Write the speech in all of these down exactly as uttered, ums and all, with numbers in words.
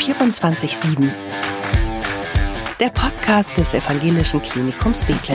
vierundzwanzig sieben. Der Podcast des Evangelischen Klinikums Bethel.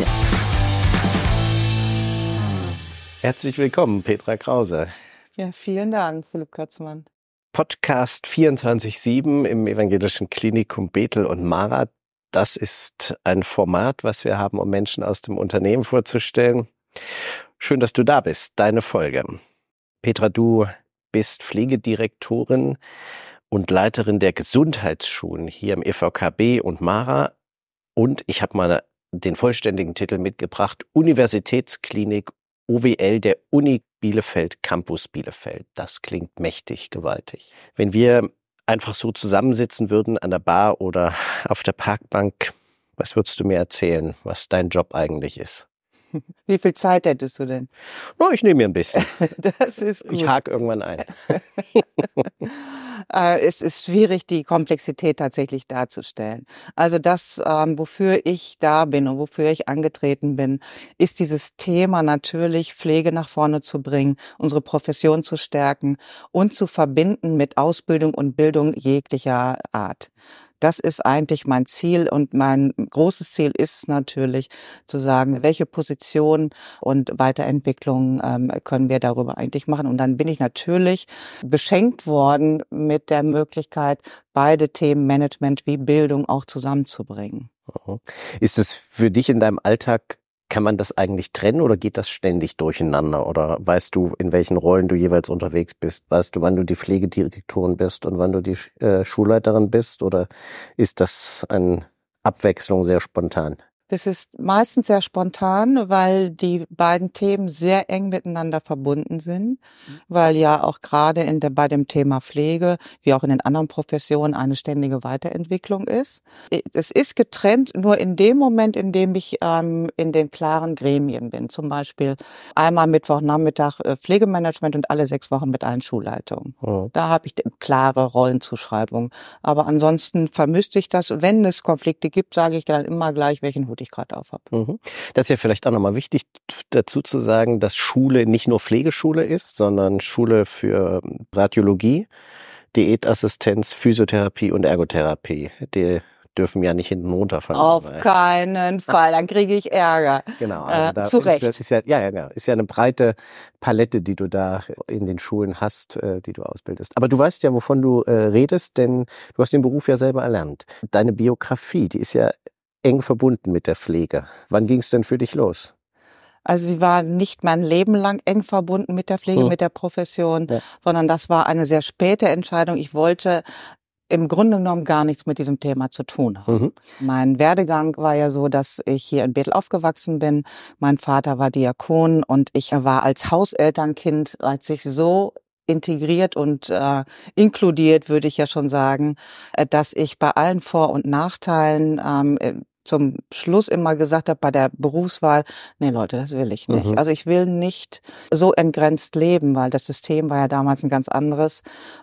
Herzlich willkommen, Petra Krause. Ja, vielen Dank, Philipp Kötzmann. Podcast vierundzwanzig sieben im Evangelischen Klinikum Bethel und Mara. Das ist ein Format, was wir haben, um Menschen aus dem Unternehmen vorzustellen. Schön, dass du da bist. Deine Folge. Petra, du bist Pflegedirektorin und Leiterin der Gesundheitsschulen hier im E V K B und Mara. Und ich habe mal den vollständigen Titel mitgebracht: Universitätsklinik O W L der Uni Bielefeld, Campus Bielefeld. Das klingt mächtig, gewaltig. Wenn wir einfach so zusammensitzen würden an der Bar oder auf der Parkbank, was würdest du mir erzählen, was dein Job eigentlich ist? Wie viel Zeit hättest du denn? Oh, ich nehme mir ein bisschen. Das ist gut. Ich hake irgendwann ein. Es ist schwierig, die Komplexität tatsächlich darzustellen. Also das, ähm, wofür ich da bin und wofür ich angetreten bin, ist dieses Thema natürlich, Pflege nach vorne zu bringen, unsere Profession zu stärken und zu verbinden mit Ausbildung und Bildung jeglicher Art. Das ist eigentlich mein Ziel, und mein großes Ziel ist es natürlich zu sagen, welche Position und Weiterentwicklung ähm, können wir darüber eigentlich machen. Und dann bin ich natürlich beschenkt worden mit der Möglichkeit, beide Themen Management wie Bildung auch zusammenzubringen. Ist es für dich in deinem Alltag, kann man das eigentlich trennen oder geht das ständig durcheinander? Oder weißt du, in welchen Rollen du jeweils unterwegs bist? Weißt du, wann du die Pflegedirektorin bist und wann du die äh, Schulleiterin bist? Oder ist das eine Abwechslung sehr spontan? Das ist meistens sehr spontan, weil die beiden Themen sehr eng miteinander verbunden sind, weil ja auch gerade in der, bei dem Thema Pflege, wie auch in den anderen Professionen, eine ständige Weiterentwicklung ist. Es ist getrennt nur in dem Moment, in dem ich ähm, in den klaren Gremien bin. Zum Beispiel einmal Mittwochnachmittag äh, Pflegemanagement und alle sechs Wochen mit allen Schulleitungen. Oh. Da habe ich klare Rollenzuschreibung. Aber ansonsten vermischt ich das. Wenn es Konflikte gibt, sage ich dann immer gleich, welchen Hut ich gerade auf habe. Das ist ja vielleicht auch nochmal wichtig dazu zu sagen, dass Schule nicht nur Pflegeschule ist, sondern Schule für Radiologie, Diätassistenz, Physiotherapie und Ergotherapie. Die dürfen ja nicht hinten runterfallen. Auf keinen Fall, dann kriege ich Ärger. Genau, also da äh, zu ist, Recht. Das ist ja, ja, ja, ist ja eine breite Palette, die du da in den Schulen hast, äh, die du ausbildest. Aber du weißt ja, wovon du äh, redest, denn du hast den Beruf ja selber erlernt. Deine Biografie, die ist ja eng verbunden mit der Pflege. Wann ging es denn für dich los? Also sie war nicht mein Leben lang eng verbunden mit der Pflege, hm. mit der Profession, ja. sondern das war eine sehr späte Entscheidung. Ich wollte im Grunde genommen gar nichts mit diesem Thema zu tun haben. Mhm. Mein Werdegang war ja so, dass ich hier in Bethel aufgewachsen bin. Mein Vater war Diakon und ich war als Hauselternkind, als ich so integriert und äh, inkludiert, würde ich ja schon sagen, äh, dass ich bei allen Vor- und Nachteilen ähm, zum Schluss immer gesagt habe bei der Berufswahl, nee Leute, das will ich nicht. Mhm. Also ich will nicht so entgrenzt leben, weil das System war ja damals ein ganz anderes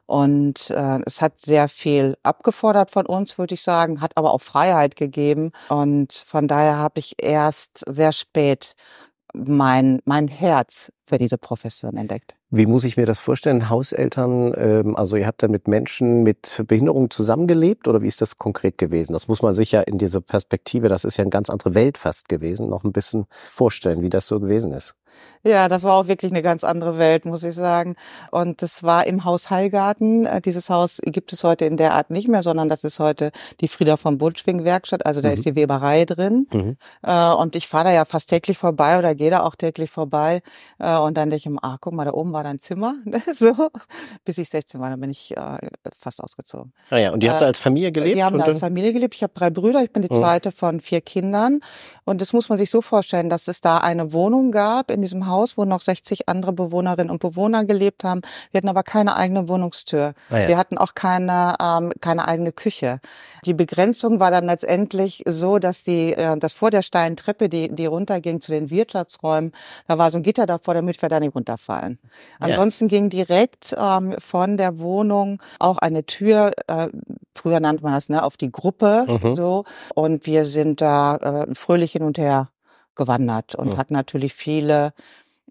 und äh, es hat sehr viel abgefordert von uns, würde ich sagen, hat aber auch Freiheit gegeben und von daher habe ich erst sehr spät mein mein Herz für diese Profession entdeckt. Wie muss ich mir das vorstellen? Hauseltern, ähm, also ihr habt dann mit Menschen mit Behinderung zusammengelebt oder wie ist das konkret gewesen? Das muss man sich ja in dieser Perspektive, das ist ja eine ganz andere Welt fast gewesen, noch ein bisschen vorstellen, wie das so gewesen ist. Ja, das war auch wirklich eine ganz andere Welt, muss ich sagen. Und das war im Haus Heilgarten. Dieses Haus gibt es heute in der Art nicht mehr, sondern das ist heute die Frieda von Buntschwing Werkstatt. Also da mhm. ist die Weberei drin. Mhm. Und ich fahre da ja fast täglich vorbei oder gehe da auch täglich vorbei. Und dann denke ich immer, ah, guck mal, da oben war dein Zimmer. So, bis ich sechzehn war, dann bin ich fast ausgezogen. Ah ja, und die habt da als Familie gelebt? Wir haben da als Familie gelebt. Ich habe drei Brüder, ich bin die zweite mhm. von vier Kindern. Und das muss man sich so vorstellen, dass es da eine Wohnung gab in diesem Haus, wo noch sechzig andere Bewohnerinnen und Bewohner gelebt haben. Wir hatten aber keine eigene Wohnungstür. Ah ja. Wir hatten auch keine ähm, keine eigene Küche. Die Begrenzung war dann letztendlich so, dass die äh, dass vor der steilen Treppe, die die runterging zu den Wirtschaftsräumen, da war so ein Gitter davor, damit wir da nicht runterfallen. Ja. Ansonsten ging direkt ähm, von der Wohnung auch eine Tür, äh, früher nannte man das, ne, auf die Gruppe, mhm. so. Und wir sind da äh, fröhlich hin und her gewandert und mhm. hatten natürlich viele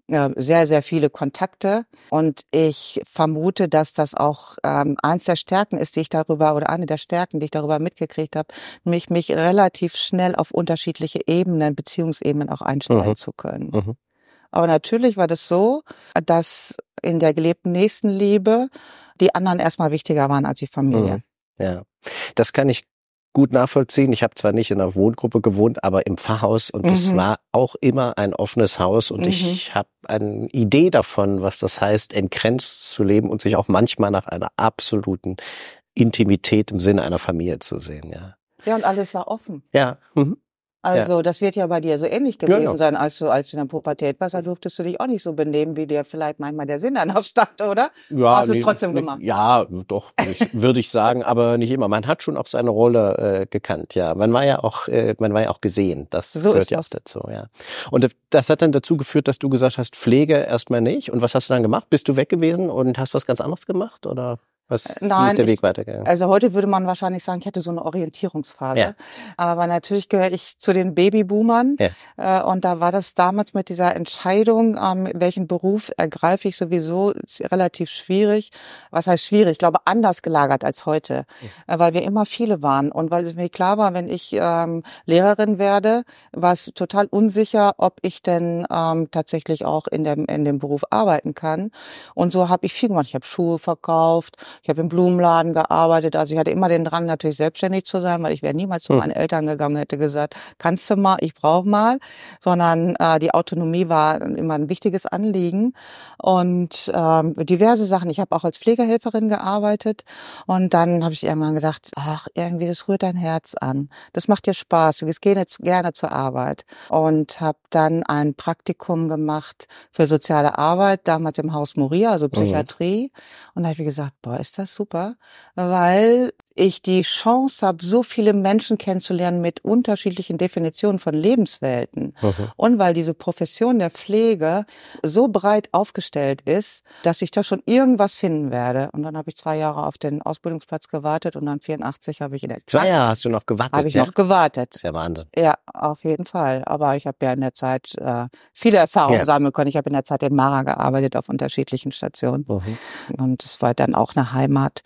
äh, sehr, sehr viele Kontakte. Und ich vermute, dass das auch ähm, eins der Stärken ist, die ich darüber, oder eine der Stärken, die ich darüber mitgekriegt habe, nämlich mich relativ schnell auf unterschiedliche Ebenen, Beziehungsebenen auch einstellen Mhm. zu können. Mhm. Aber natürlich war das so, dass in der gelebten Nächstenliebe die anderen erstmal wichtiger waren als die Familie. Mhm. Ja, das kann ich gut nachvollziehen. Ich habe zwar nicht in einer Wohngruppe gewohnt, aber im Pfarrhaus, und das Mhm. war auch immer ein offenes Haus, und Mhm. ich habe eine Idee davon, was das heißt, entgrenzt zu leben und sich auch manchmal nach einer absoluten Intimität im Sinne einer Familie zu sehen. Ja, Ja, und alles war offen. ja. Mhm. Also das wird ja bei dir so ähnlich Ja, gewesen ja. sein, als du als du in der Pubertät warst. Da durftest du dich auch nicht so benehmen, wie dir vielleicht manchmal der Sinn danach stand, oder? Ja, Hast du es nee, trotzdem nee, gemacht? Ja, doch, würde ich, würde ich sagen, aber nicht immer. Man hat schon auch seine Rolle äh, gekannt, ja. Man war ja auch, äh, man war ja auch gesehen. Das So gehört ist ja das. auch dazu, ja. Und das hat dann dazu geführt, dass du gesagt hast, Pflege erstmal nicht. Und was hast du dann gemacht? Bist du weg gewesen und hast was ganz anderes gemacht? Oder was, wie ist Nein, der ich, Weg weitergegangen? also heute würde man wahrscheinlich sagen, ich hatte so eine Orientierungsphase. Ja. Aber natürlich gehöre ich zu den Babyboomern. Ja. Äh, und da war das damals mit dieser Entscheidung, ähm, welchen Beruf ergreife ich, sowieso relativ schwierig. Was heißt schwierig? Ich glaube, anders gelagert als heute. Ja. Äh, weil wir immer viele waren. Und weil es mir klar war, wenn ich ähm, Lehrerin werde, war es total unsicher, ob ich denn ähm, tatsächlich auch in dem, in dem Beruf arbeiten kann. Und so habe ich viel gemacht. Ich habe Schuhe verkauft. Ich habe im Blumenladen gearbeitet, also ich hatte immer den Drang, natürlich selbstständig zu sein, weil ich wäre niemals zu Hm. meinen Eltern gegangen und hätte gesagt, kannst du mal, ich brauche mal, sondern äh, die Autonomie war immer ein wichtiges Anliegen und ähm, diverse Sachen. Ich habe auch als Pflegehelferin gearbeitet und dann habe ich irgendwann gesagt, ach, irgendwie, das rührt dein Herz an, das macht dir Spaß, du gehst gerne, gerne zur Arbeit und habe dann ein Praktikum gemacht für soziale Arbeit, damals im Haus Moria, also Psychiatrie. Mhm. Und da habe ich gesagt, boah, ist das super, weil ich die Chance habe, so viele Menschen kennenzulernen mit unterschiedlichen Definitionen von Lebenswelten. Mhm. Und weil diese Profession der Pflege so breit aufgestellt ist, dass ich da schon irgendwas finden werde. Und dann habe ich zwei Jahre auf den Ausbildungsplatz gewartet und dann vierundachtzig habe ich in der Zwei Zeit, Jahre hast du noch gewartet? Habe ich ja? noch gewartet. Das ist ja Wahnsinn. Ja, auf jeden Fall. Aber ich habe ja in der Zeit äh, viele Erfahrungen ja. sammeln können. Ich habe in der Zeit in Mara gearbeitet auf unterschiedlichen Stationen. Mhm. Und es war dann auch eine Heimat.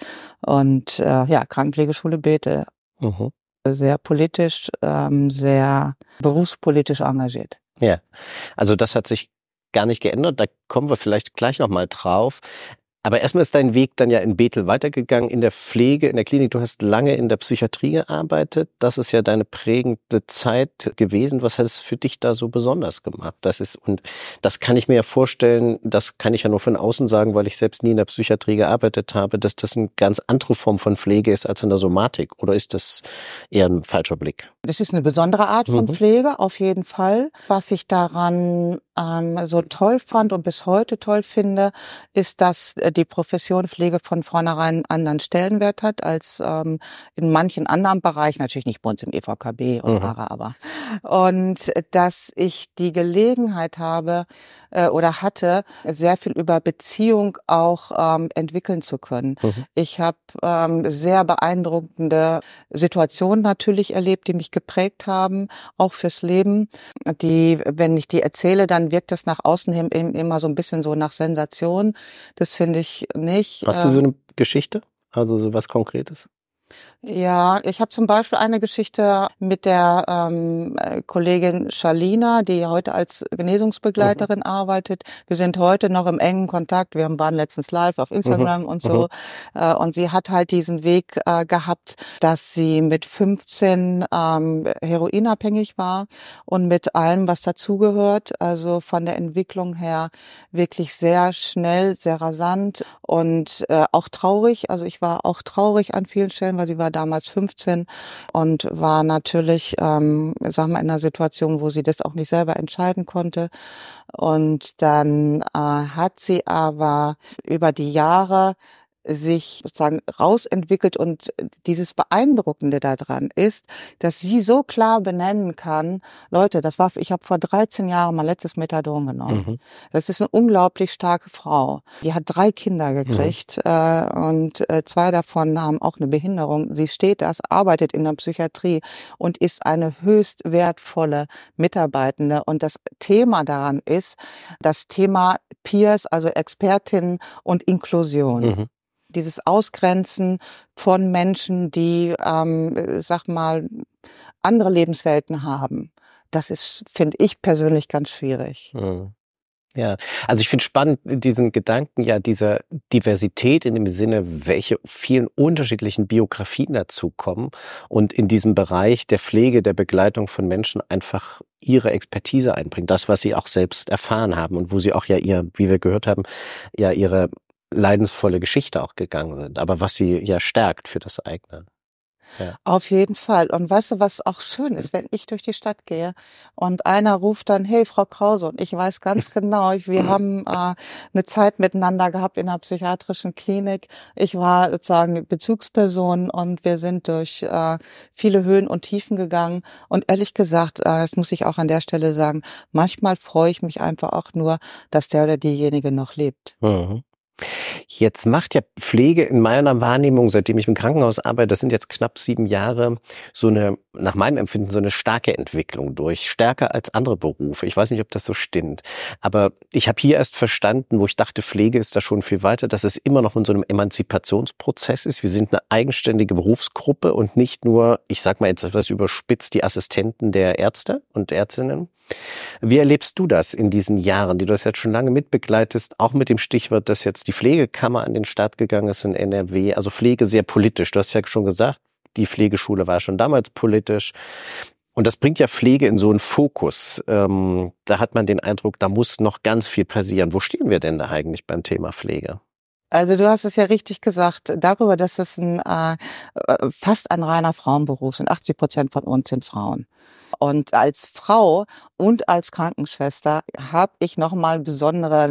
Und äh, ja, Krankenpflegeschule Bethel. Mhm. Sehr politisch, ähm, sehr berufspolitisch engagiert. Ja, also das hat sich gar nicht geändert. Da kommen wir vielleicht gleich noch mal drauf. Aber erstmal ist dein Weg dann ja in Bethel weitergegangen, in der Pflege, in der Klinik. Du hast lange in der Psychiatrie gearbeitet. Das ist ja deine prägende Zeit gewesen. Was hat es für dich da so besonders gemacht? Das ist, und das kann ich mir ja vorstellen, das kann ich ja nur von außen sagen, weil ich selbst nie in der Psychiatrie gearbeitet habe, dass das eine ganz andere Form von Pflege ist als in der Somatik. Oder ist das eher ein falscher Blick? Das ist eine besondere Art von mhm. Pflege, auf jeden Fall. Was ich daran ähm, so toll fand und bis heute toll finde, ist, dass die Profession Pflege von vornherein einen anderen Stellenwert hat als ähm, in manchen anderen Bereichen, natürlich nicht bei uns im E V K B und mhm. aber. Und dass ich die Gelegenheit habe äh, oder hatte, sehr viel über Beziehung auch ähm, entwickeln zu können. Mhm. Ich habe ähm, sehr beeindruckende Situationen natürlich erlebt, die mich geprägt haben, auch fürs Leben. Die, wenn ich die erzähle, dann wirkt das nach außen hin immer so ein bisschen so nach Sensation. Das finde ich nicht. Hast du so eine Geschichte? Also so was Konkretes? Ja, ich habe zum Beispiel eine Geschichte mit der ähm, Kollegin Schalina, die heute als Genesungsbegleiterin mhm. arbeitet. Wir sind heute noch im engen Kontakt. Wir waren letztens live auf Instagram mhm. und so. Mhm. Äh, und sie hat halt diesen Weg äh, gehabt, dass sie mit fünfzehn ähm, heroinabhängig war und mit allem, was dazugehört. Also von der Entwicklung her wirklich sehr schnell, sehr rasant und äh, auch traurig. Also ich war auch traurig an vielen Stellen, weil sie war damals fünfzehn und war natürlich, ähm, sagen wir, in einer Situation, wo sie das auch nicht selber entscheiden konnte. Und dann äh, hat sie aber über die Jahre sich sozusagen rausentwickelt. Und dieses Beeindruckende daran ist, dass sie so klar benennen kann, Leute, das war, ich habe vor dreizehn Jahren mein letztes Methadon genommen. Mhm. Das ist eine unglaublich starke Frau. Die hat drei Kinder gekriegt, mhm. äh, und äh, zwei davon haben auch eine Behinderung. Sie steht das, arbeitet in der Psychiatrie und ist eine höchst wertvolle Mitarbeitende. Und das Thema daran ist das Thema Peers, also Expertinnen und Inklusion. Mhm. Dieses Ausgrenzen von Menschen, die, ähm, sag mal, andere Lebenswelten haben. Das ist, finde ich persönlich, ganz schwierig. Mhm. Ja, also ich finde spannend diesen Gedanken ja dieser Diversität in dem Sinne, welche vielen unterschiedlichen Biografien dazukommen und in diesem Bereich der Pflege, der Begleitung von Menschen einfach ihre Expertise einbringen. Das, was sie auch selbst erfahren haben und wo sie auch ja ihr, wie wir gehört haben, ja ihre leidensvolle Geschichte auch gegangen sind, aber was sie ja stärkt für das eigene. Ja. Auf jeden Fall. Und weißt du, was auch schön ist, wenn ich durch die Stadt gehe und einer ruft dann, hey, Frau Krause, und ich weiß ganz genau, wir haben äh, eine Zeit miteinander gehabt in einer psychiatrischen Klinik. Ich war sozusagen Bezugsperson und wir sind durch äh, viele Höhen und Tiefen gegangen. Und ehrlich gesagt, äh, das muss ich auch an der Stelle sagen, manchmal freue ich mich einfach auch nur, dass der oder diejenige noch lebt. Mhm. Jetzt macht ja Pflege in meiner Wahrnehmung, seitdem ich im Krankenhaus arbeite, das sind jetzt knapp sieben Jahre, so eine, nach meinem Empfinden, so eine starke Entwicklung durch, stärker als andere Berufe. Ich weiß nicht, ob das so stimmt, aber ich habe hier erst verstanden, wo ich dachte, Pflege ist da schon viel weiter, dass es immer noch in so einem Emanzipationsprozess ist. Wir sind eine eigenständige Berufsgruppe und nicht nur, ich sag mal jetzt etwas überspitzt, die Assistenten der Ärzte und Ärztinnen. Wie erlebst du das in diesen Jahren, die du das jetzt schon lange mitbegleitest, auch mit dem Stichwort, dass jetzt die Pflegekammer an den Start gegangen ist in N R W, also Pflege sehr politisch. Du hast ja schon gesagt, die Pflegeschule war schon damals politisch. Und das bringt ja Pflege in so einen Fokus. Ähm, da hat man den Eindruck, da muss noch ganz viel passieren. Wo stehen wir denn da eigentlich beim Thema Pflege? Also du hast es ja richtig gesagt, darüber, dass es ein, äh, fast ein reiner Frauenberuf sind. achtzig Prozent von uns sind Frauen. Und als Frau und als Krankenschwester habe ich nochmal besondere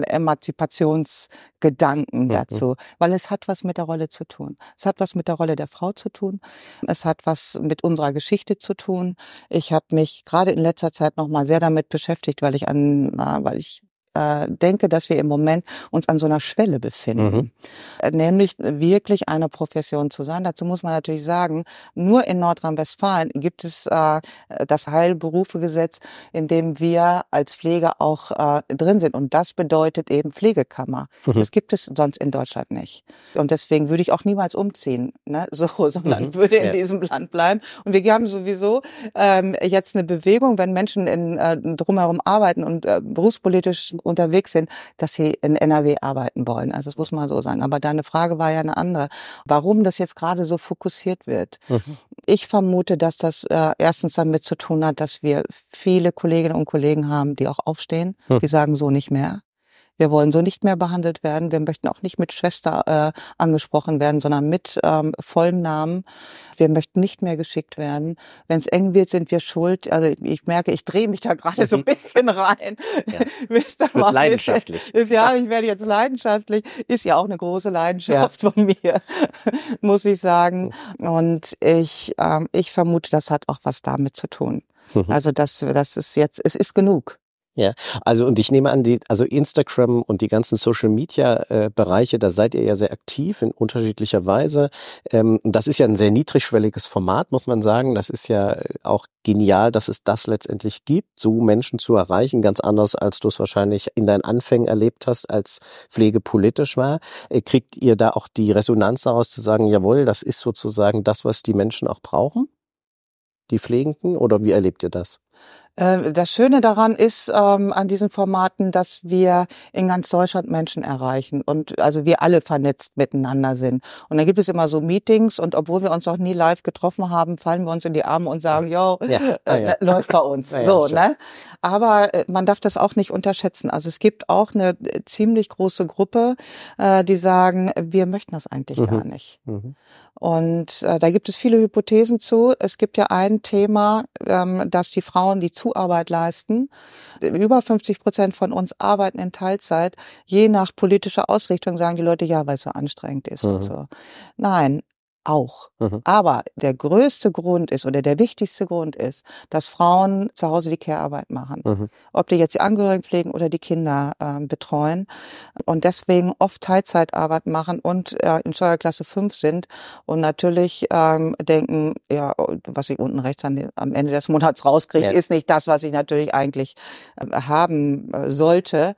Emanzipationsgedanken dazu, mhm. weil es hat was mit der Rolle zu tun. Es hat was mit der Rolle der Frau zu tun. Es hat was mit unserer Geschichte zu tun. Ich habe mich gerade in letzter Zeit nochmal sehr damit beschäftigt, weil ich an, na, weil ich denke, dass wir im Moment uns an so einer Schwelle befinden, mhm. nämlich wirklich eine Profession zu sein. Dazu muss man natürlich sagen, nur in Nordrhein-Westfalen gibt es äh, das Heilberufegesetz, in dem wir als Pfleger auch äh, drin sind. Und das bedeutet eben Pflegekammer. Mhm. Das gibt es sonst in Deutschland nicht. Und deswegen würde ich auch niemals umziehen, ne? so, sondern mhm. würde in ja. diesem Land bleiben. Und wir haben sowieso ähm, jetzt eine Bewegung, wenn Menschen in, äh, drumherum arbeiten und äh, berufspolitisch unterwegs sind, dass sie in N R W arbeiten wollen. Also das muss man so sagen. Aber deine Frage war ja eine andere. Warum das jetzt gerade so fokussiert wird? Mhm. Ich vermute, dass das äh, erstens damit zu tun hat, dass wir viele Kolleginnen und Kollegen haben, die auch aufstehen, mhm. die sagen so nicht mehr. Wir wollen so nicht mehr behandelt werden. Wir möchten auch nicht mit Schwester äh, angesprochen werden, sondern mit ähm, vollem Namen. Wir möchten nicht mehr geschickt werden. Wenn es eng wird, sind wir schuld. Also ich merke, ich drehe mich da gerade so ein bisschen rein. Ja. Das wird leidenschaftlich. Ist, ja, ich werde jetzt leidenschaftlich. Ist ja auch eine große Leidenschaft ja. von mir, muss ich sagen. Und ich, ähm, ich vermute, das hat auch was damit zu tun. Mhm. Also das, das ist jetzt, es ist genug. Ja, also und ich nehme an, die, also Instagram und die ganzen Social Media äh, Bereiche, da seid ihr ja sehr aktiv in unterschiedlicher Weise. Ähm, das ist ja ein sehr niedrigschwelliges Format, muss man sagen. Das ist ja auch genial, dass es das letztendlich gibt, so Menschen zu erreichen, ganz anders, als du es wahrscheinlich in deinen Anfängen erlebt hast, als Pflege politisch war. Äh, kriegt ihr da auch die Resonanz daraus zu sagen, jawohl, das ist sozusagen das, was die Menschen auch brauchen? Die Pflegenden? Oder wie erlebt ihr das? Das Schöne daran ist ähm, an diesen Formaten, dass wir in ganz Deutschland Menschen erreichen und also wir alle vernetzt miteinander sind. Und dann gibt es immer so Meetings und obwohl wir uns noch nie live getroffen haben, fallen wir uns in die Arme und sagen, jo, ja. Ah, ja. äh, läuft bei uns. Ja, so, ja, ne? Aber äh, man darf das auch nicht unterschätzen. Also es gibt auch eine ziemlich große Gruppe, äh, die sagen, wir möchten das eigentlich mhm. gar nicht. Mhm. Und äh, da gibt es viele Hypothesen zu. Es gibt ja ein Thema, ähm, dass die Frauen Frauen, die Zuarbeit leisten. Über fünfzig Prozent von uns arbeiten in Teilzeit. Je nach politischer Ausrichtung sagen die Leute, ja, weil es so anstrengend ist mhm. und so. Nein, auch. Mhm. Aber der größte Grund ist oder der wichtigste Grund ist, dass Frauen zu Hause die Care-Arbeit machen. Mhm. Ob die jetzt die Angehörigen pflegen oder die Kinder äh, betreuen und deswegen oft Teilzeitarbeit machen und äh, in Steuerklasse fünf sind und natürlich ähm, denken, ja, was ich unten rechts an, am Ende des Monats rauskriege, ja. ist nicht das, was ich natürlich eigentlich äh, haben äh, sollte.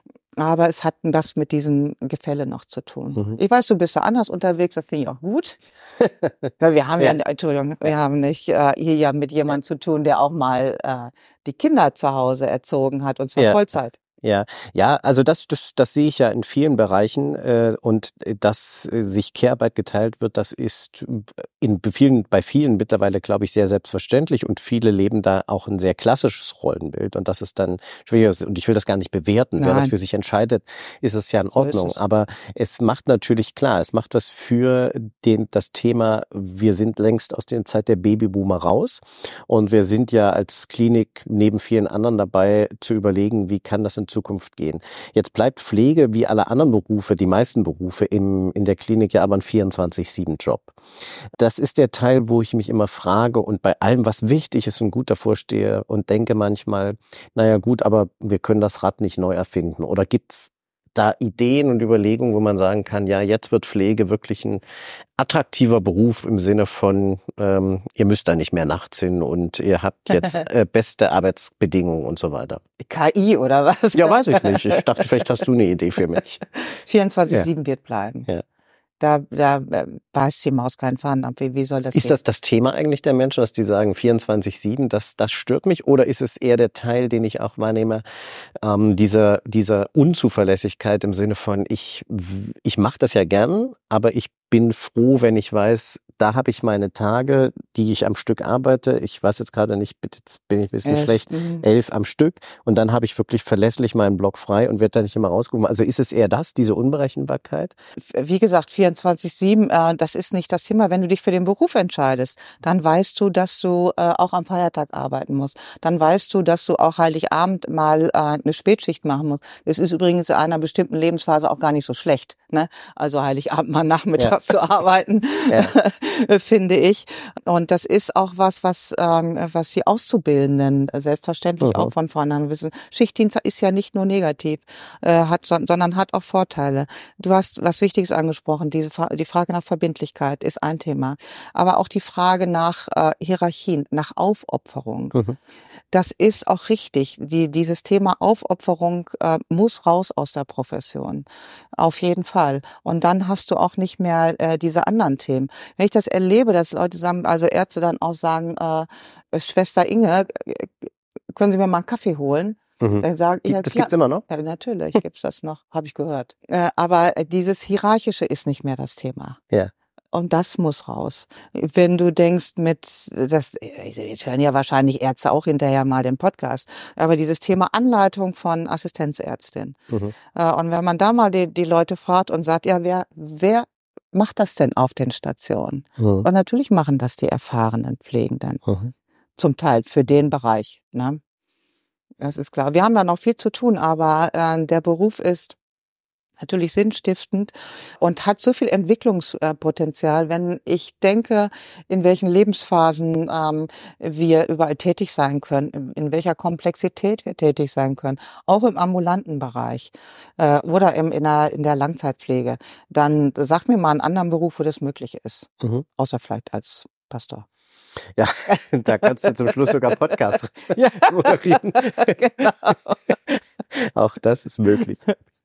Aber es hat was mit diesem Gefälle noch zu tun. Mhm. Ich weiß, du bist da anders unterwegs, das finde ich auch gut. Weil wir haben ja, ja Entschuldigung, wir ja. haben nicht äh, hier ja mit jemandem ja. zu tun, der auch mal äh, die Kinder zu Hause erzogen hat, und zwar ja. Vollzeit. Ja, ja, also das, das, das sehe ich ja in vielen Bereichen äh, und dass äh, sich Care-Arbeit geteilt wird, das ist in vielen, bei vielen mittlerweile, glaube ich, sehr selbstverständlich und viele leben da auch ein sehr klassisches Rollenbild und das ist dann schwierig und ich will das gar nicht bewerten. Nein. Wer das für sich entscheidet, ist es ja in Ordnung. So aber es macht natürlich klar, es macht was für den das Thema, wir sind längst aus der Zeit der Babyboomer raus und wir sind ja als Klinik neben vielen anderen dabei zu überlegen, wie kann das in Zukunft gehen. Jetzt bleibt Pflege wie alle anderen Berufe, die meisten Berufe im, in der Klinik ja aber ein vierundzwanzig sieben Job. Das ist der Teil, wo ich mich immer frage und bei allem, was wichtig ist und gut davor stehe und denke manchmal, naja gut, aber wir können das Rad nicht neu erfinden. Oder gibt's da Ideen und Überlegungen, wo man sagen kann, ja, jetzt wird Pflege wirklich ein attraktiver Beruf im Sinne von, ähm, ihr müsst da nicht mehr nachts hin und ihr habt jetzt äh, beste Arbeitsbedingungen und so weiter. K I oder was? Ja, weiß ich nicht. Ich dachte, vielleicht hast du eine Idee für mich. vierundzwanzig sieben ja. wird bleiben. Ja. Da, da beißt die Maus keinen Faden ab. Wie, wie soll das Ist gehen? das das Thema eigentlich der Menschen, dass die sagen vierundzwanzig sieben, das, das stört mich? Oder ist es eher der Teil, den ich auch wahrnehme, ähm, dieser, dieser Unzuverlässigkeit im Sinne von, ich, ich mache das ja gern, aber ich bin froh, wenn ich weiß, da habe ich meine Tage, die ich am Stück arbeite. Ich weiß jetzt gerade nicht, jetzt bin ich ein bisschen elf. schlecht, elf am Stück. Und dann habe ich wirklich verlässlich meinen Block frei und werde da nicht immer rausgucken. Also ist es eher das, diese Unberechenbarkeit? Wie gesagt, vierundzwanzig sieben, äh, das ist nicht das Thema. Wenn du dich für den Beruf entscheidest, dann weißt du, dass du äh, auch am Feiertag arbeiten musst. Dann weißt du, dass du auch Heiligabend mal äh, eine Spätschicht machen musst. Das ist übrigens in einer bestimmten Lebensphase auch gar nicht so schlecht, ne? Also Heiligabend mal nachmittags ja. zu arbeiten. Ja. finde ich. Und das ist auch was, was ähm, was die Auszubildenden selbstverständlich uh-huh. auch von vornherein wissen. Schichtdienst ist ja nicht nur negativ, äh, hat, sondern hat auch Vorteile. Du hast was Wichtiges angesprochen, diese die Frage nach Verbindlichkeit ist ein Thema. Aber auch die Frage nach äh, Hierarchien, nach Aufopferung. Uh-huh. Das ist auch richtig. Die, dieses Thema Aufopferung äh, muss raus aus der Profession. Auf jeden Fall. Und dann hast du auch nicht mehr äh, diese anderen Themen. Wenn ich das erlebe, dass Leute sagen, also Ärzte dann auch sagen, äh, Schwester Inge, können Sie mir mal einen Kaffee holen? Mhm. Dann sag ich, ja, das gibt's immer noch? Ja, natürlich gibt's das noch, habe ich gehört. Äh, aber dieses Hierarchische ist nicht mehr das Thema. Ja. Und das muss raus. Wenn du denkst mit, das, jetzt hören ja wahrscheinlich Ärzte auch hinterher mal den Podcast, aber dieses Thema Anleitung von Assistenzärztin. Mhm. Äh, und wenn man da mal die, die Leute fragt und sagt, ja, wer, wer macht das denn auf den Stationen? Mhm. Und natürlich machen das die erfahrenen Pflegenden. Mhm. Zum Teil für den Bereich, ne? Das ist klar. Wir haben da noch viel zu tun, aber äh, der Beruf ist natürlich sinnstiftend und hat so viel Entwicklungspotenzial, wenn ich denke, in welchen Lebensphasen ähm, wir überall tätig sein können, in welcher Komplexität wir tätig sein können, auch im ambulanten Bereich äh, oder im, in, der, in der Langzeitpflege, dann sag mir mal einen anderen Beruf, wo das möglich ist, mhm. außer vielleicht als Pastor. Ja, da kannst du zum Schluss sogar Podcast ja. moderieren. Genau. Auch das ist möglich.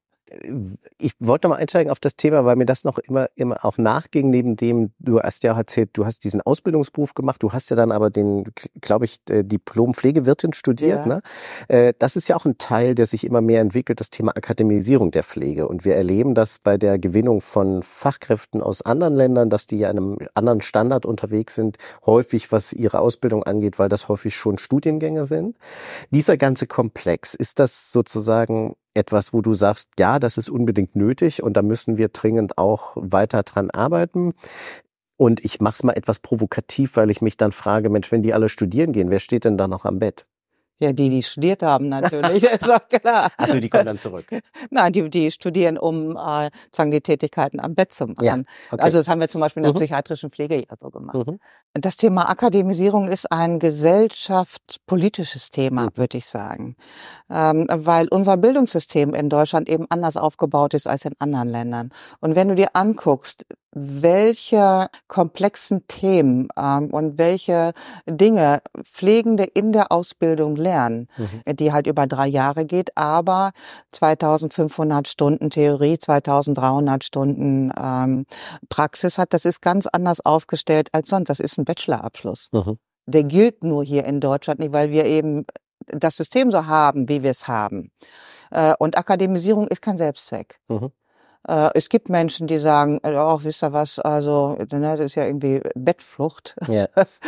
Ich wollte mal einsteigen auf das Thema, weil mir das noch immer immer auch nachging, neben dem, du hast ja auch erzählt, du hast diesen Ausbildungsberuf gemacht, du hast ja dann aber den, glaube ich, Diplom-Pflegewirtin studiert. Ja. Ne? Das ist ja auch ein Teil, der sich immer mehr entwickelt, das Thema Akademisierung der Pflege. Und wir erleben das bei der Gewinnung von Fachkräften aus anderen Ländern, dass die ja in einem anderen Standard unterwegs sind, häufig was ihre Ausbildung angeht, weil das häufig schon Studiengänge sind. Dieser ganze Komplex, ist das sozusagen etwas, wo du sagst, ja, das ist unbedingt nötig und da müssen wir dringend auch weiter dran arbeiten? Und ich mache es mal etwas provokativ, weil ich mich dann frage, Mensch, wenn die alle studieren gehen, wer steht denn da noch am Bett? Ja, die, die studiert haben natürlich, das ist auch klar. Also die kommen dann zurück? Nein, die, die studieren, um äh, sagen die Tätigkeiten am Bett zu machen. Ja, okay. Also das haben wir zum Beispiel in der Mhm. psychiatrischen Pflege ja so gemacht. Mhm. Das Thema Akademisierung ist ein gesellschaftspolitisches Thema, Mhm. würde ich sagen, ähm, weil unser Bildungssystem in Deutschland eben anders aufgebaut ist als in anderen Ländern. Und wenn du dir anguckst, welche komplexen Themen ähm, und welche Dinge Pflegende in der Ausbildung lernen, Mhm. die halt über drei Jahre geht, aber zweitausendfünfhundert Stunden Theorie, zweitausenddreihundert Stunden ähm, Praxis hat, das ist ganz anders aufgestellt als sonst. Das ist ein Bachelorabschluss. Mhm. Der gilt nur hier in Deutschland nicht, weil wir eben das System so haben, wie wir es haben. Äh, und Akademisierung ist kein Selbstzweck. Mhm. Äh, es gibt Menschen, die sagen, oh, wisst ihr was, also ne, das ist ja irgendwie Bettflucht. Ja.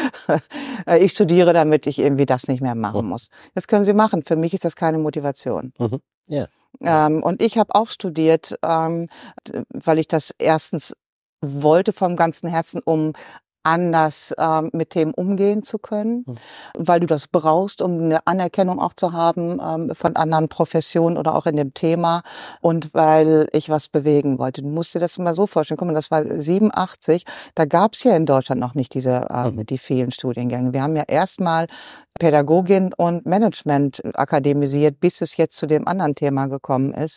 Ich studiere, damit ich irgendwie das nicht mehr machen Mhm. muss. Das können sie machen. Für mich ist das keine Motivation. Mhm. Ja. Ähm, und ich habe auch studiert, ähm, weil ich das erstens wollte vom ganzen Herzen, um anders ähm, mit Themen umgehen zu können, Mhm. weil du das brauchst, um eine Anerkennung auch zu haben ähm, von anderen Professionen oder auch in dem Thema und weil ich was bewegen wollte. Du musst dir das mal so vorstellen, guck mal, das war siebenundachtzig, da gab es hier in Deutschland noch nicht diese ähm, Mhm. die vielen Studiengänge. Wir haben ja erstmal Pädagogin und Management akademisiert, bis es jetzt zu dem anderen Thema gekommen ist.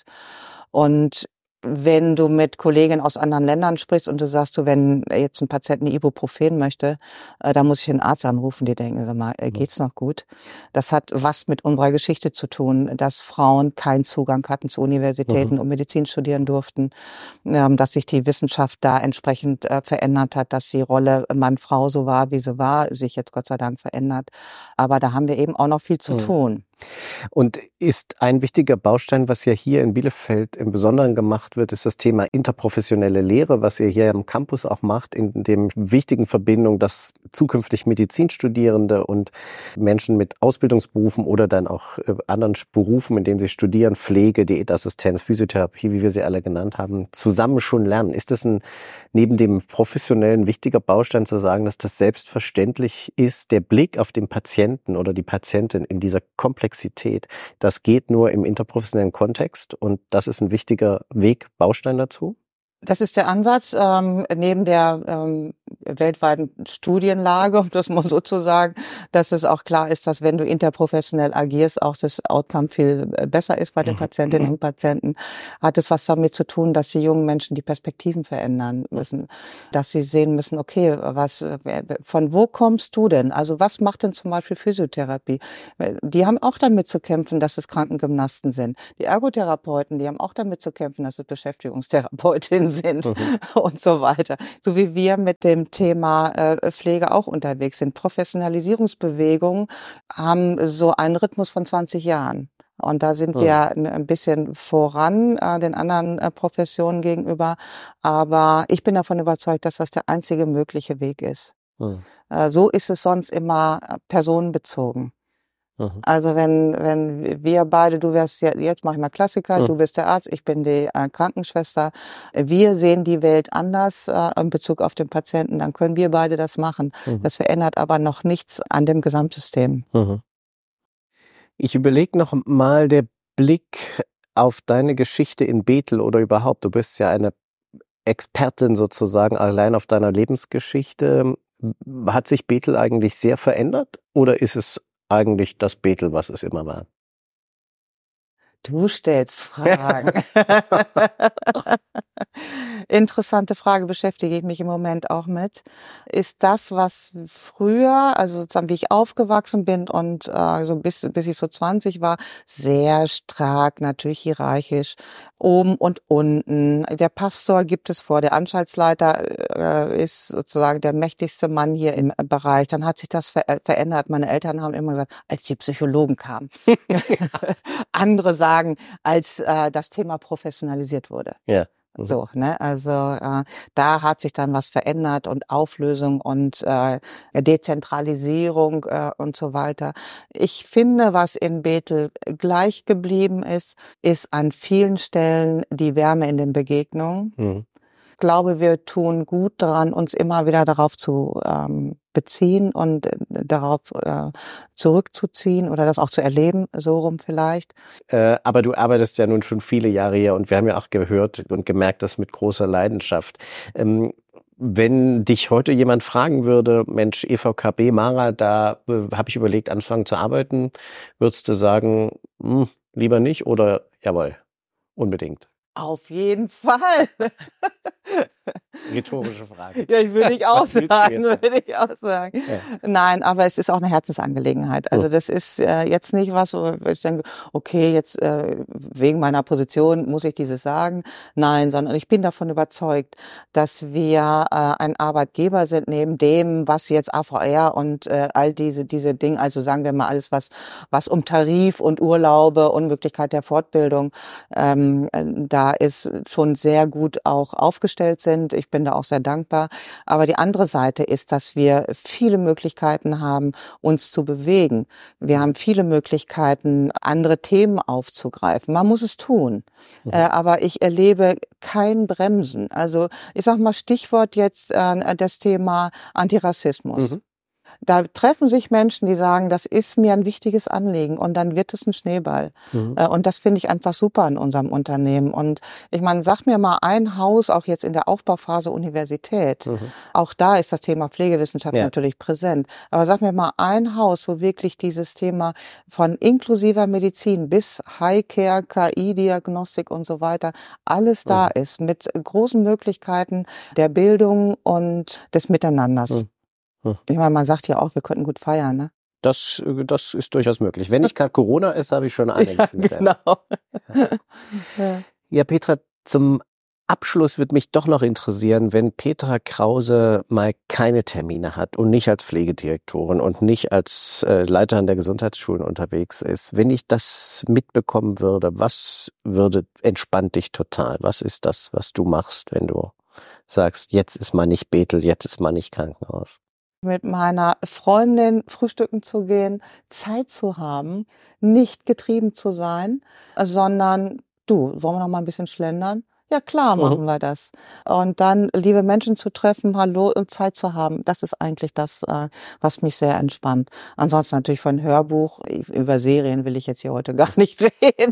Und wenn du mit Kollegen aus anderen Ländern sprichst und du sagst, du, wenn jetzt ein Patient ein Ibuprofen möchte, äh, da muss ich einen Arzt anrufen, die denken, sag mal, äh, geht's noch gut? Das hat was mit unserer Geschichte zu tun, dass Frauen keinen Zugang hatten zu Universitäten Mhm. und Medizin studieren durften, ähm, dass sich die Wissenschaft da entsprechend äh, verändert hat, dass die Rolle Mann-Frau so war, wie sie war, sich jetzt Gott sei Dank verändert. Aber da haben wir eben auch noch viel zu Mhm. tun. Und ist ein wichtiger Baustein, was ja hier in Bielefeld im Besonderen gemacht wird, ist das Thema interprofessionelle Lehre, was ihr hier am Campus auch macht, in dem wichtigen Verbindung, dass zukünftig Medizinstudierende und Menschen mit Ausbildungsberufen oder dann auch äh, anderen Berufen, in denen sie studieren, Pflege, Diätassistenz, Physiotherapie, wie wir sie alle genannt haben, zusammen schon lernen. Ist das ein neben dem professionellen wichtiger Baustein zu sagen, dass das selbstverständlich ist, der Blick auf den Patienten oder die Patientin in dieser Komplexität, das geht nur im interprofessionellen Kontext und das ist ein wichtiger Weg, Baustein dazu? Das ist der Ansatz, ähm, neben der ähm, weltweiten Studienlage, um das mal so zu sagen, dass es auch klar ist, dass wenn du interprofessionell agierst, auch das Outcome viel besser ist bei den Patientinnen und Patienten. Hat es was damit zu tun, dass die jungen Menschen die Perspektiven verändern müssen, dass sie sehen müssen, okay, was, von wo kommst du denn? Also was macht denn zum Beispiel Physiotherapie? Die haben auch damit zu kämpfen, dass es Krankengymnasten sind. Die Ergotherapeuten, die haben auch damit zu kämpfen, dass es Beschäftigungstherapeutinnen sind mhm. und so weiter. So wie wir mit dem Thema äh, Pflege auch unterwegs sind. Professionalisierungsbewegungen haben so einen Rhythmus von zwanzig Jahren. Und da sind mhm. wir ein bisschen voran äh, den anderen äh, Professionen gegenüber. Aber ich bin davon überzeugt, dass das der einzige mögliche Weg ist. Mhm. Äh, so ist es sonst immer personenbezogen. Mhm. Also wenn wenn wir beide, du wärst ja, jetzt mache ich mal Klassiker, mhm. du bist der Arzt, ich bin die äh, Krankenschwester, wir sehen die Welt anders äh, in Bezug auf den Patienten, dann können wir beide das machen. Mhm. Das verändert aber noch nichts an dem Gesamtsystem. Mhm. Ich überlege noch mal der Blick auf deine Geschichte in Bethel oder überhaupt, du bist ja eine Expertin sozusagen allein auf deiner Lebensgeschichte. Hat sich Bethel eigentlich sehr verändert oder ist es eigentlich das Bethel, was es immer war? Du stellst Fragen. Interessante Frage, beschäftige ich mich im Moment auch mit. Ist das, was früher, also sozusagen wie ich aufgewachsen bin und äh, so bis, bis ich so zwanzig war, sehr stark, natürlich hierarchisch, oben und unten. Der Pastor gibt es vor, der Anstaltsleiter äh, ist sozusagen der mächtigste Mann hier im Bereich. Dann hat sich das ver verändert. Meine Eltern haben immer gesagt, als die Psychologen kamen. Andere sagen, als äh, das Thema professionalisiert wurde. Ja. So, ne, also äh, da hat sich dann was verändert und Auflösung und äh, Dezentralisierung äh, und so weiter. Ich finde, was in Bethel gleich geblieben ist, ist an vielen Stellen die Wärme in den Begegnungen. Mhm. Ich glaube, wir tun gut daran, uns immer wieder darauf zu ähm, beziehen und äh, darauf äh, zurückzuziehen oder das auch zu erleben, so rum vielleicht. Äh, aber du arbeitest ja nun schon viele Jahre hier und wir haben ja auch gehört und gemerkt, das mit großer Leidenschaft. Ähm, Wenn dich heute jemand fragen würde, Mensch, E V K B Mara, da äh, habe ich überlegt, anfangen zu arbeiten, würdest du sagen, hm, lieber nicht oder jawohl, unbedingt? Auf jeden Fall. Rhetorische Frage. Ja, ich würde ich auch Was willst du sagen, jetzt? würde ich auch sagen. Ja. Nein, aber es ist auch eine Herzensangelegenheit. Also Hm. das ist äh, jetzt nicht was, wo ich denke, okay, jetzt äh, wegen meiner Position muss ich dieses sagen. Nein, sondern ich bin davon überzeugt, dass wir äh, ein Arbeitgeber sind, neben dem, was jetzt A V R und äh, all diese diese Dinge, also sagen wir mal alles, was was um Tarif und Urlaube und Möglichkeit der Fortbildung ähm, da ist, schon sehr gut auch aufgestellt sind. Ich bin da auch sehr dankbar. Aber die andere Seite ist, dass wir viele Möglichkeiten haben, uns zu bewegen. Wir haben viele Möglichkeiten, andere Themen aufzugreifen. Man muss es tun. Mhm. Äh, aber ich erlebe kein Bremsen. Also ich sage mal Stichwort jetzt äh, das Thema Antirassismus. Mhm. Da treffen sich Menschen, die sagen, das ist mir ein wichtiges Anliegen und dann wird es ein Schneeball. Mhm. Und das finde ich einfach super in unserem Unternehmen. Und ich meine, sag mir mal ein Haus, auch jetzt in der Aufbauphase Universität, mhm. auch da ist das Thema Pflegewissenschaft ja. natürlich präsent. Aber sag mir mal ein Haus, wo wirklich dieses Thema von inklusiver Medizin bis Highcare, K I-Diagnostik und so weiter, alles mhm. da ist, mit großen Möglichkeiten der Bildung und des Miteinanders. Mhm. Ich meine, man sagt ja auch, wir könnten gut feiern, ne? Das, das ist durchaus möglich. Wenn nicht gerade Corona ist, habe ich schon einiges ja, genau. Ja. Ja. ja, Petra, zum Abschluss wird mich doch noch interessieren, wenn Petra Krause mal keine Termine hat und nicht als Pflegedirektorin und nicht als äh, Leiterin der Gesundheitsschulen unterwegs ist, wenn ich das mitbekommen würde, was würde entspannt dich total? Was ist das, was du machst, wenn du sagst, jetzt ist mal nicht Bethel, jetzt ist mal nicht Krankenhaus? Mit meiner Freundin frühstücken zu gehen, Zeit zu haben, nicht getrieben zu sein, sondern du, wollen wir noch mal ein bisschen schlendern? Ja, klar machen mhm. wir das. Und dann liebe Menschen zu treffen, hallo und Zeit zu haben, das ist eigentlich das, was mich sehr entspannt. Ansonsten natürlich von Hörbuch, über Serien will ich jetzt hier heute gar nicht reden.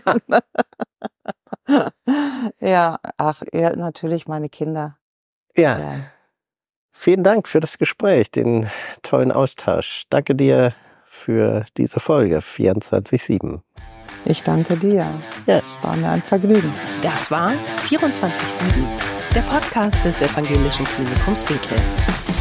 ja, ach, ja, natürlich meine Kinder. Ja. ja. Vielen Dank für das Gespräch, den tollen Austausch. Danke dir für diese Folge vierundzwanzig sieben. Ich danke dir. Ja. Es war mir ein Vergnügen. Das war vierundzwanzig sieben, der Podcast des Evangelischen Klinikums Bethel.